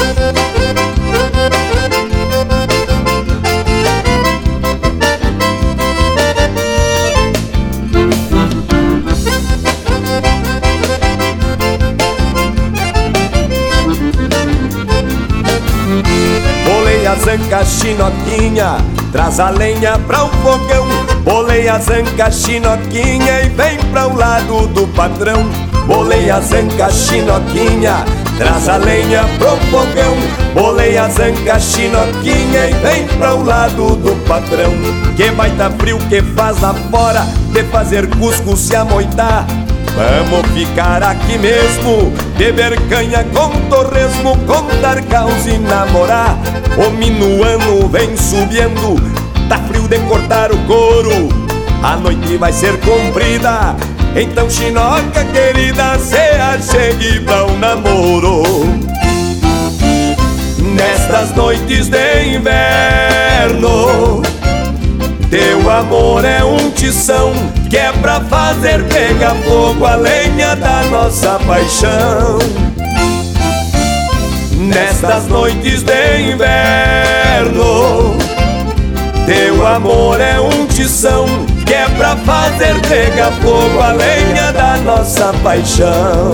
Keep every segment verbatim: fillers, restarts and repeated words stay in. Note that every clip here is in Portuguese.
Bolei a zanca chinoquinha, traz a lenha pra o fogão. Bolei a zanca chinoquinha e vem pra o lado do patrão. Bolei a zanca chinoquinha, traz a lenha pro fogão. Bolei a zanca chinoquinha e vem pra o lado do patrão. Que baita frio que faz lá fora de fazer cuscuz se amoitar. Vamos ficar aqui mesmo, beber canha com torresmo, contar caos e namorar. O minuano vem subindo, tá frio de cortar o couro. A noite vai ser comprida, então chinoca querida, se achegue pra um namoro. Nestas noites de inverno, teu amor é um tição que é pra fazer pegar fogo a lenha da nossa paixão. Nestas noites de inverno, teu amor é um tição que é pra fazer pegar fogo a lenha da nossa paixão.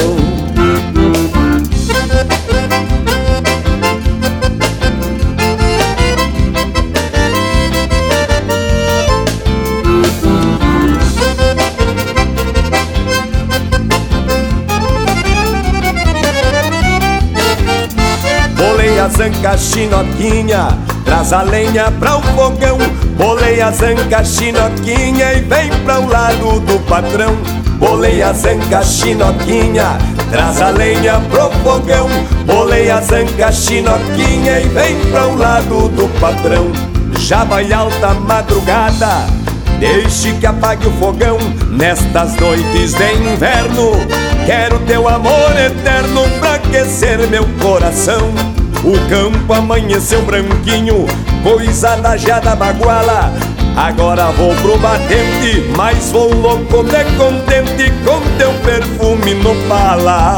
Bolei a zanca chinoquinha, traz a lenha pra o fogão. Bolei a zanca chinoquinha e vem pra o lado do patrão. Bolei a zanca chinoquinha, traz a lenha pro fogão. Bolei a zanca chinoquinha e vem pra o lado do patrão. Já vai alta madrugada, deixe que apague o fogão. Nestas noites de inverno, quero teu amor eterno pra aquecer meu coração. O campo amanheceu branquinho, coisa da jada baguala. Agora vou pro batente, mas vou louco de contente com teu perfume no pala.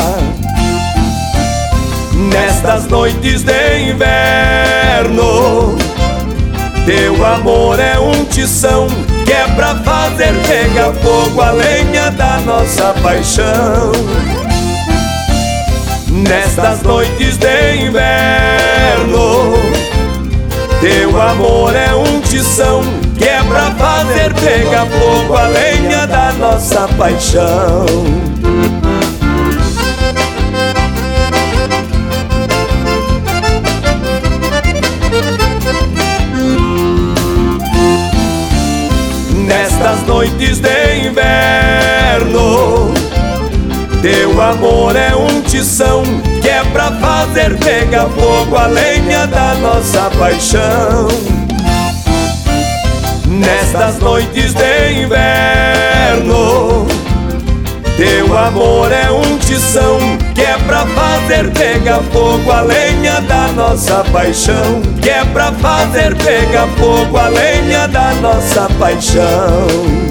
Nestas noites de inverno, teu amor é um tição que é pra fazer pegar fogo a lenha da nossa paixão. Nestas noites de inverno, teu amor é um tição que é pra fazer pegar fogo a lenha da nossa paixão. Nestas noites de inverno, teu amor é um tição que é pra fazer pegar fogo a lenha da nossa paixão. Nestas noites de inverno, teu amor é um tição que é pra fazer pegar fogo a lenha da nossa paixão. Que é pra fazer pegar fogo a lenha da nossa paixão.